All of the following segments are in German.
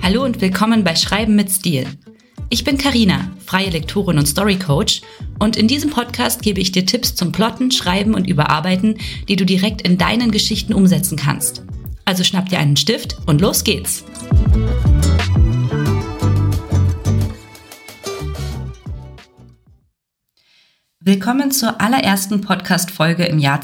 Hallo und willkommen bei Schreiben mit Stil. Ich bin Carina, freie Lektorin und Storycoach, und in diesem Podcast gebe ich dir Tipps zum Plotten, Schreiben und Überarbeiten, die du direkt in deinen Geschichten umsetzen kannst. Also schnapp dir einen Stift und los geht's! Willkommen zur allerersten Podcast-Folge im Jahr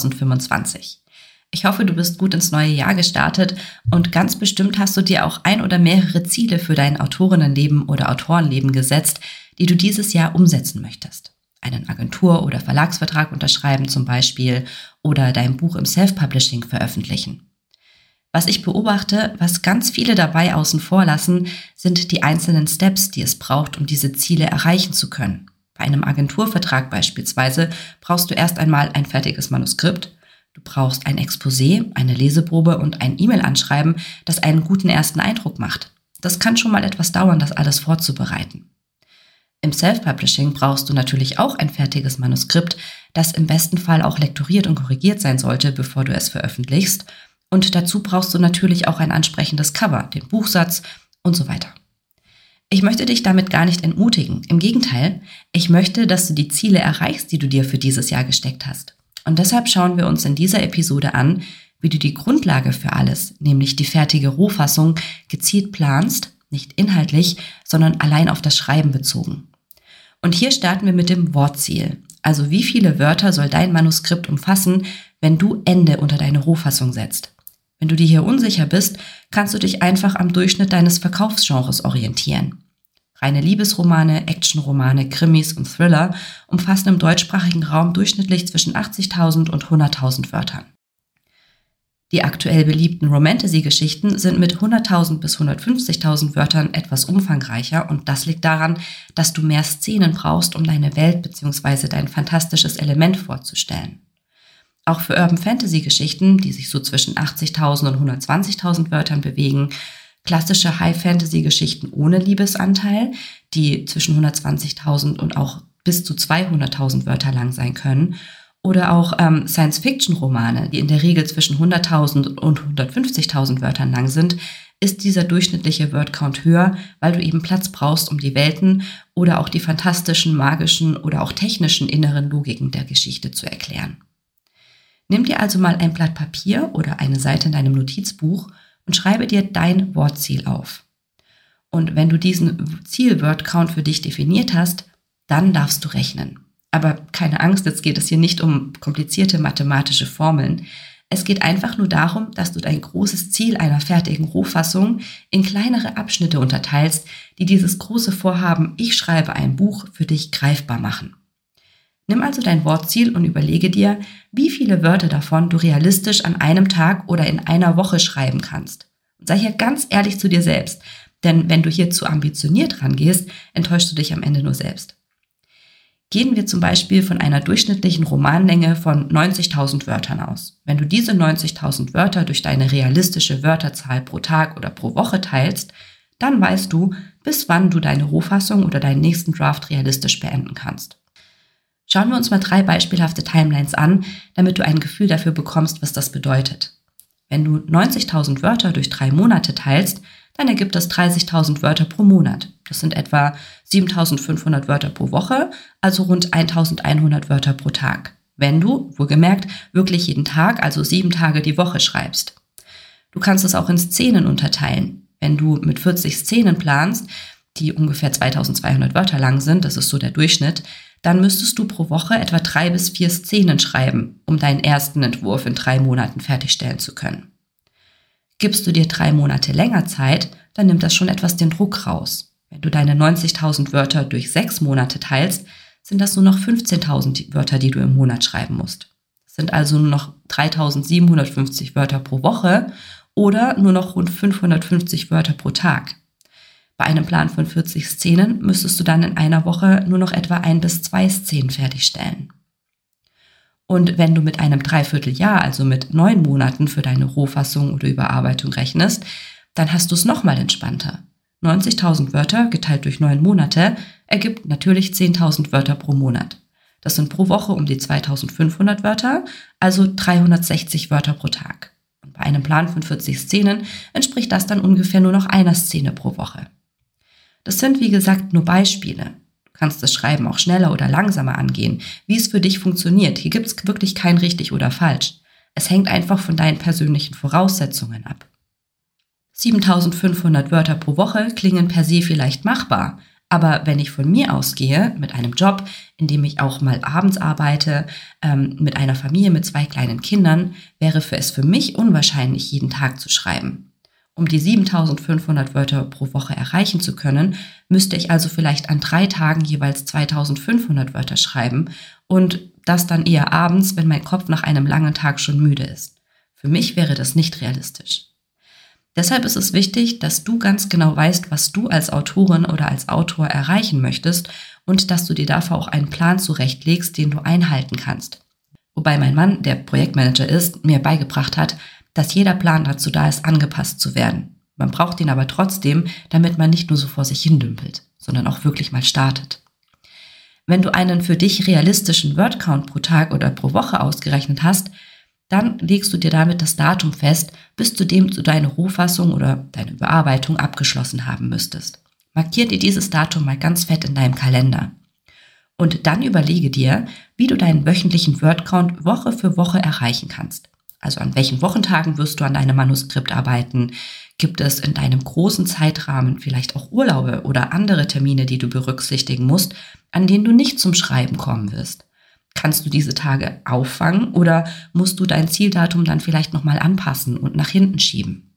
2025. Ich hoffe, du bist gut ins neue Jahr gestartet und ganz bestimmt hast du dir auch ein oder mehrere Ziele für dein Autorinnenleben oder Autorenleben gesetzt, die du dieses Jahr umsetzen möchtest. Einen Agentur- oder Verlagsvertrag unterschreiben zum Beispiel oder dein Buch im Self-Publishing veröffentlichen. Was ich beobachte, was ganz viele dabei außen vor lassen, sind die einzelnen Steps, die es braucht, um diese Ziele erreichen zu können. Bei einem Agenturvertrag beispielsweise brauchst du erst einmal ein fertiges Manuskript, du brauchst ein Exposé, eine Leseprobe und ein E-Mail-Anschreiben, das einen guten ersten Eindruck macht. Das kann schon mal etwas dauern, das alles vorzubereiten. Im Self-Publishing brauchst du natürlich auch ein fertiges Manuskript, das im besten Fall auch lektoriert und korrigiert sein sollte, bevor du es veröffentlichst. Und dazu brauchst du natürlich auch ein ansprechendes Cover, den Buchsatz und so weiter. Ich möchte dich damit gar nicht entmutigen. Im Gegenteil, ich möchte, dass du die Ziele erreichst, die du dir für dieses Jahr gesteckt hast. Und deshalb schauen wir uns in dieser Episode an, wie du die Grundlage für alles, nämlich die fertige Rohfassung, gezielt planst, nicht inhaltlich, sondern allein auf das Schreiben bezogen. Und hier starten wir mit dem Wortziel. Also wie viele Wörter soll dein Manuskript umfassen, wenn du Ende unter deine Rohfassung setzt? Wenn du dir hier unsicher bist, kannst du dich einfach am Durchschnitt deines Verkaufsgenres orientieren. Reine Liebesromane, Actionromane, Krimis und Thriller umfassen im deutschsprachigen Raum durchschnittlich zwischen 80.000 und 100.000 Wörtern. Die aktuell beliebten Romantasy-Geschichten sind mit 100.000 bis 150.000 Wörtern etwas umfangreicher, und das liegt daran, dass du mehr Szenen brauchst, um deine Welt bzw. dein fantastisches Element vorzustellen. Auch für Urban-Fantasy-Geschichten, die sich so zwischen 80.000 und 120.000 Wörtern bewegen, klassische High-Fantasy-Geschichten ohne Liebesanteil, die zwischen 120.000 und auch bis zu 200.000 Wörter lang sein können, oder auch Science-Fiction-Romane, die in der Regel zwischen 100.000 und 150.000 Wörtern lang sind, ist dieser durchschnittliche Wordcount höher, weil du eben Platz brauchst, um die Welten oder auch die fantastischen, magischen oder auch technischen inneren Logiken der Geschichte zu erklären. Nimm dir also mal ein Blatt Papier oder eine Seite in deinem Notizbuch und schreibe dir dein Wortziel auf. Und wenn du diesen Ziel-Word-Count für dich definiert hast, dann darfst du rechnen. Aber keine Angst, jetzt geht es hier nicht um komplizierte mathematische Formeln. Es geht einfach nur darum, dass du dein großes Ziel einer fertigen Rohfassung in kleinere Abschnitte unterteilst, die dieses große Vorhaben, ich schreibe ein Buch, für dich greifbar machen. Nimm also dein Wortziel und überlege dir, wie viele Wörter davon du realistisch an einem Tag oder in einer Woche schreiben kannst. Und sei hier ganz ehrlich zu dir selbst, denn wenn du hier zu ambitioniert rangehst, enttäuschst du dich am Ende nur selbst. Gehen wir zum Beispiel von einer durchschnittlichen Romanlänge von 90.000 Wörtern aus. Wenn du diese 90.000 Wörter durch deine realistische Wörterzahl pro Tag oder pro Woche teilst, dann weißt du, bis wann du deine Rohfassung oder deinen nächsten Draft realistisch beenden kannst. Schauen wir uns mal 3 beispielhafte Timelines an, damit du ein Gefühl dafür bekommst, was das bedeutet. Wenn du 90.000 Wörter durch 3 Monate teilst, dann ergibt das 30.000 Wörter pro Monat. Das sind etwa 7.500 Wörter pro Woche, also rund 1.100 Wörter pro Tag. Wenn du, wohlgemerkt, wirklich jeden Tag, also 7 Tage die Woche schreibst. Du kannst es auch in Szenen unterteilen. Wenn du mit 40 Szenen planst, die ungefähr 2.200 Wörter lang sind, das ist so der Durchschnitt, dann müsstest du pro Woche etwa 3 bis 4 Szenen schreiben, um deinen ersten Entwurf in 3 Monaten fertigstellen zu können. Gibst du dir 3 Monate länger Zeit, dann nimmt das schon etwas den Druck raus. Wenn du deine 90.000 Wörter durch 6 Monate teilst, sind das nur noch 15.000 Wörter, die du im Monat schreiben musst. Das sind also nur noch 3.750 Wörter pro Woche oder nur noch rund 550 Wörter pro Tag. Bei einem Plan von 40 Szenen müsstest du dann in einer Woche nur noch etwa 1 bis 2 Szenen fertigstellen. Und wenn du mit einem Dreivierteljahr, also mit 9 Monaten für deine Rohfassung oder Überarbeitung rechnest, dann hast du es nochmal entspannter. 90.000 Wörter geteilt durch 9 Monate ergibt natürlich 10.000 Wörter pro Monat. Das sind pro Woche um die 2.500 Wörter, also 360 Wörter pro Tag. Bei einem Plan von 40 Szenen entspricht das dann ungefähr nur noch einer Szene pro Woche. Das sind, wie gesagt, nur Beispiele. Du kannst das Schreiben auch schneller oder langsamer angehen, wie es für dich funktioniert. Hier gibt es wirklich kein richtig oder falsch. Es hängt einfach von deinen persönlichen Voraussetzungen ab. 7.500 Wörter pro Woche klingen per se vielleicht machbar, aber wenn ich von mir ausgehe, mit einem Job, in dem ich auch mal abends arbeite, mit einer Familie mit 2 kleinen Kindern, wäre es für mich unwahrscheinlich, jeden Tag zu schreiben. Um die 7.500 Wörter pro Woche erreichen zu können, müsste ich also vielleicht an 3 Tagen jeweils 2.500 Wörter schreiben und das dann eher abends, wenn mein Kopf nach einem langen Tag schon müde ist. Für mich wäre das nicht realistisch. Deshalb ist es wichtig, dass du ganz genau weißt, was du als Autorin oder als Autor erreichen möchtest und dass du dir dafür auch einen Plan zurechtlegst, den du einhalten kannst. Wobei mein Mann, der Projektmanager ist, mir beigebracht hat, dass jeder Plan dazu da ist, angepasst zu werden. Man braucht ihn aber trotzdem, damit man nicht nur so vor sich hin dümpelt, sondern auch wirklich mal startet. Wenn du einen für dich realistischen Wordcount pro Tag oder pro Woche ausgerechnet hast, dann legst du dir damit das Datum fest, bis zu dem du deine Rohfassung oder deine Bearbeitung abgeschlossen haben müsstest. Markier dir dieses Datum mal ganz fett in deinem Kalender. Und dann überlege dir, wie du deinen wöchentlichen Wordcount Woche für Woche erreichen kannst. Also an welchen Wochentagen wirst du an deinem Manuskript arbeiten? Gibt es in deinem großen Zeitrahmen vielleicht auch Urlaube oder andere Termine, die du berücksichtigen musst, an denen du nicht zum Schreiben kommen wirst? Kannst du diese Tage auffangen oder musst du dein Zieldatum dann vielleicht nochmal anpassen und nach hinten schieben?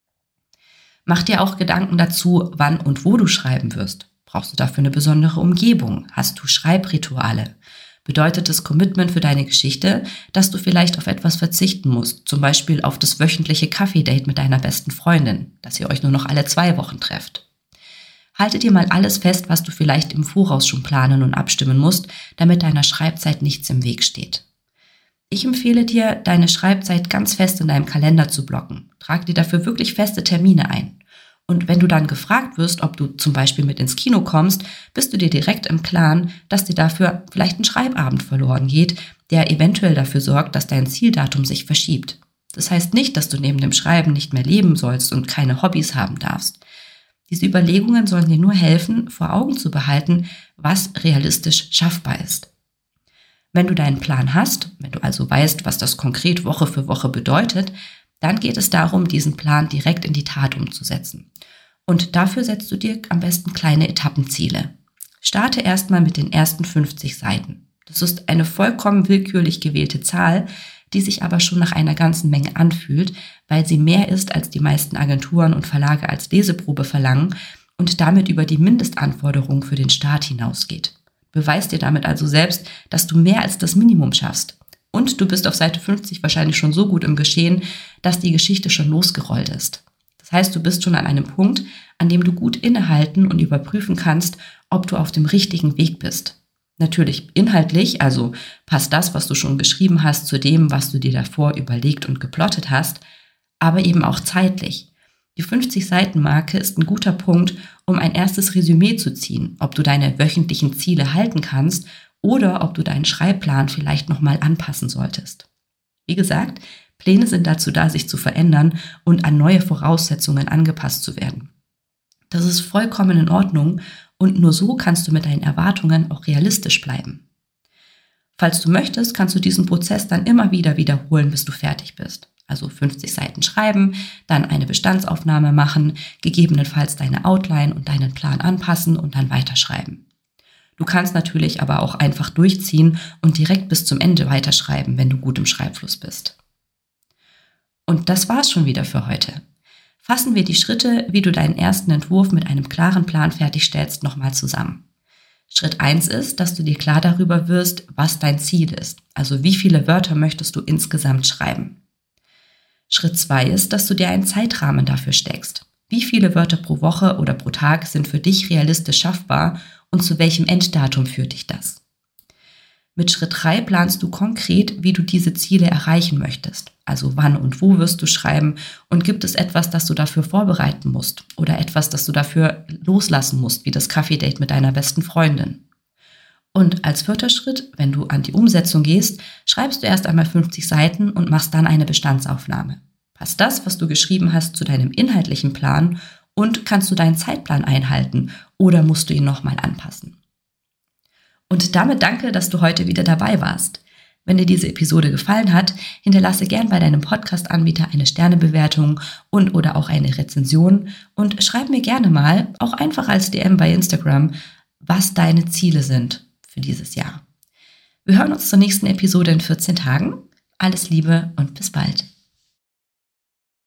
Mach dir auch Gedanken dazu, wann und wo du schreiben wirst. Brauchst du dafür eine besondere Umgebung? Hast du Schreibrituale? Bedeutet das Commitment für deine Geschichte, dass du vielleicht auf etwas verzichten musst, zum Beispiel auf das wöchentliche Kaffee-Date mit deiner besten Freundin, dass ihr euch nur noch alle 2 Wochen trefft? Halte dir mal alles fest, was du vielleicht im Voraus schon planen und abstimmen musst, damit deiner Schreibzeit nichts im Weg steht. Ich empfehle dir, deine Schreibzeit ganz fest in deinem Kalender zu blocken. Trag dir dafür wirklich feste Termine ein. Und wenn du dann gefragt wirst, ob du zum Beispiel mit ins Kino kommst, bist du dir direkt im Klaren, dass dir dafür vielleicht ein Schreibabend verloren geht, der eventuell dafür sorgt, dass dein Zieldatum sich verschiebt. Das heißt nicht, dass du neben dem Schreiben nicht mehr leben sollst und keine Hobbys haben darfst. Diese Überlegungen sollen dir nur helfen, vor Augen zu behalten, was realistisch schaffbar ist. Wenn du deinen Plan hast, wenn du also weißt, was das konkret Woche für Woche bedeutet, dann geht es darum, diesen Plan direkt in die Tat umzusetzen. Und dafür setzt du dir am besten kleine Etappenziele. Starte erstmal mit den ersten 50 Seiten. Das ist eine vollkommen willkürlich gewählte Zahl, die sich aber schon nach einer ganzen Menge anfühlt, weil sie mehr ist, als die meisten Agenturen und Verlage als Leseprobe verlangen und damit über die Mindestanforderungen für den Start hinausgeht. Beweis dir damit also selbst, dass du mehr als das Minimum schaffst. Und du bist auf Seite 50 wahrscheinlich schon so gut im Geschehen, dass die Geschichte schon losgerollt ist. Das heißt, du bist schon an einem Punkt, an dem du gut innehalten und überprüfen kannst, ob du auf dem richtigen Weg bist. Natürlich inhaltlich, also passt das, was du schon geschrieben hast, zu dem, was du dir davor überlegt und geplottet hast, aber eben auch zeitlich. Die 50-Seiten-Marke ist ein guter Punkt, um ein erstes Resümee zu ziehen, ob du deine wöchentlichen Ziele halten kannst oder ob du deinen Schreibplan vielleicht nochmal anpassen solltest. Wie gesagt, Pläne sind dazu da, sich zu verändern und an neue Voraussetzungen angepasst zu werden. Das ist vollkommen in Ordnung und nur so kannst du mit deinen Erwartungen auch realistisch bleiben. Falls du möchtest, kannst du diesen Prozess dann immer wieder wiederholen, bis du fertig bist. Also 50 Seiten schreiben, dann eine Bestandsaufnahme machen, gegebenenfalls deine Outline und deinen Plan anpassen und dann weiterschreiben. Du kannst natürlich aber auch einfach durchziehen und direkt bis zum Ende weiterschreiben, wenn du gut im Schreibfluss bist. Und das war's schon wieder für heute. Fassen wir die Schritte, wie du deinen ersten Entwurf mit einem klaren Plan fertigstellst, nochmal zusammen. Schritt 1 ist, dass du dir klar darüber wirst, was dein Ziel ist. Also wie viele Wörter möchtest du insgesamt schreiben. Schritt 2 ist, dass du dir einen Zeitrahmen dafür steckst. Wie viele Wörter pro Woche oder pro Tag sind für dich realistisch schaffbar und zu welchem Enddatum führt dich das? Mit Schritt 3 planst du konkret, wie du diese Ziele erreichen möchtest. Also wann und wo wirst du schreiben und gibt es etwas, das du dafür vorbereiten musst oder etwas, das du dafür loslassen musst, wie das Kaffee-Date mit deiner besten Freundin. Und als 4. Schritt, wenn du an die Umsetzung gehst, schreibst du erst einmal 50 Seiten und machst dann eine Bestandsaufnahme. Passt das, was du geschrieben hast, zu deinem inhaltlichen Plan und kannst du deinen Zeitplan einhalten oder musst du ihn nochmal anpassen? Und damit danke, dass du heute wieder dabei warst. Wenn dir diese Episode gefallen hat, hinterlasse gern bei deinem Podcast-Anbieter eine Sternebewertung oder auch eine Rezension und schreib mir gerne mal, auch einfach als DM bei Instagram, was deine Ziele sind für dieses Jahr. Wir hören uns zur nächsten Episode in 14 Tagen. Alles Liebe und bis bald.